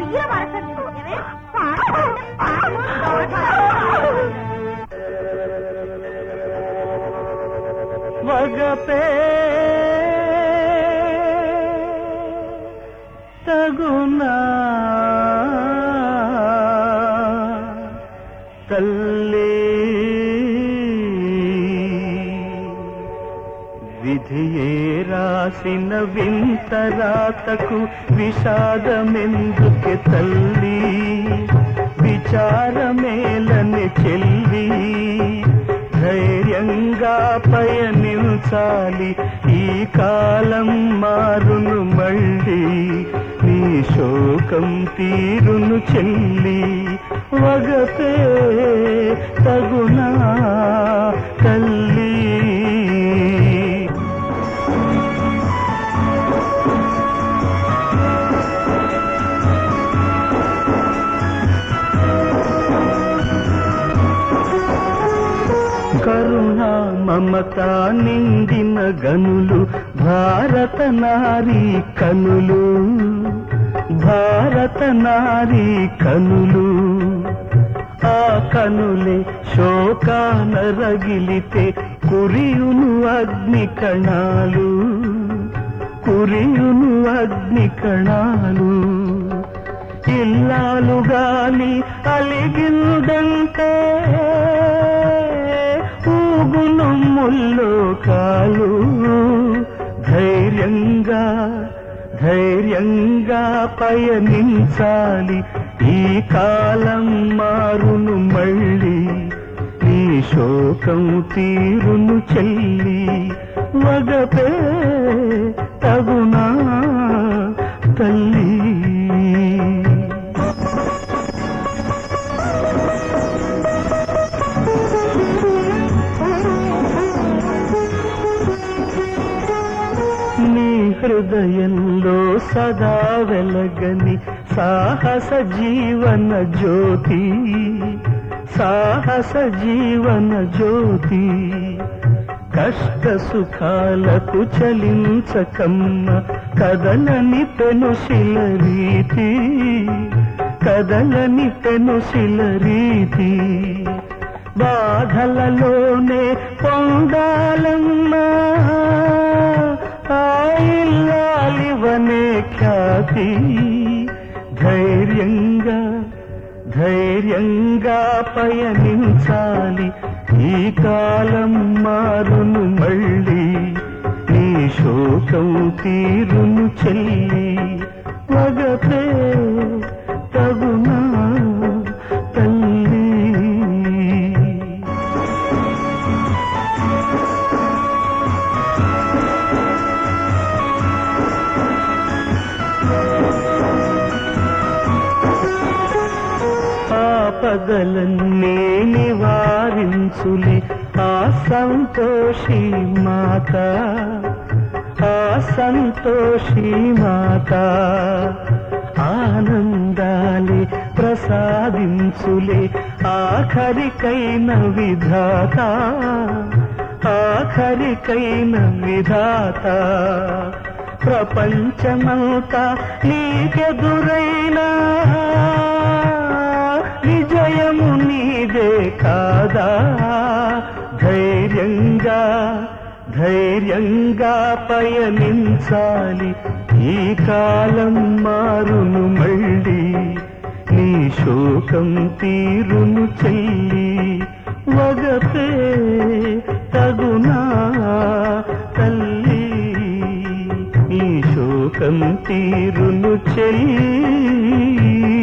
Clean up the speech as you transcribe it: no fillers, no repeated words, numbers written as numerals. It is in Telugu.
ఉయ్య పడకండి వగపే తగునా తల్లి విధియే రాసిన వింతరాతకు విషాదమెందుకే తల్లి విచారమేలని చెల్లి ధైర్యంగా పయనించాలి ఈ కాలం మారును మళ్ళీ నీ శోకం తీరును చెల్లి వగపే తగునా తల్లి కరుణ మమత నిండిన గనులు భారత నారీ కనులు భారత నారీ కనులు ఆ కనులే శోకాన రగిలితే కురియును అగ్ని కణాలు కురియును అగ్ని కణాలు ఇల్లాలు గాలి అలిగిందంటే ఊగును ముల్లోకాలు ధైర్యంగా ధైర్యంగా పయనించాలి ఈ కాలం మారును మళ్ళీ నీ శోకం తీరును చెల్లి వగపే తగునా తల్లి హృదయంలో సదా వెలగని సాహస జీవన జ్యోతి సాహస జీవన జ్యోతి కష్ట సుఖాలకు చలించకమ్మ కదలని పెనుశిల రీతి కదలని పెనుశిల రీతి బాధలలోనే పొందాలమ్మా ఇల్లాలివనే ఖ్యాతి ధైర్యంగా ధైర్యంగా పయనించాలి ఈ కాలం మారును మళ్ళీ నీ శోకం తీరును చెల్లి వగపే తగునా తల్లి ఆపదలన్నీ నివారించులి ఆ సంతోషి మాత ఆ సంతోషి మాత ఆనందాలి ప్రసాదించులే ఆఖరికైన విధాత ఆఖరికైన విధాత ప్రపంచమంతా నీకెదురైనా విజయము నీదే కాదా ధైర్యంగా ధైర్యంగా పయనించాలి ఈ కాలం మారును మళ్ళీ నీ శోకం తీరును చెల్లి వగపే తగునా తల్లి నీ శోకం తీరును చెల్లి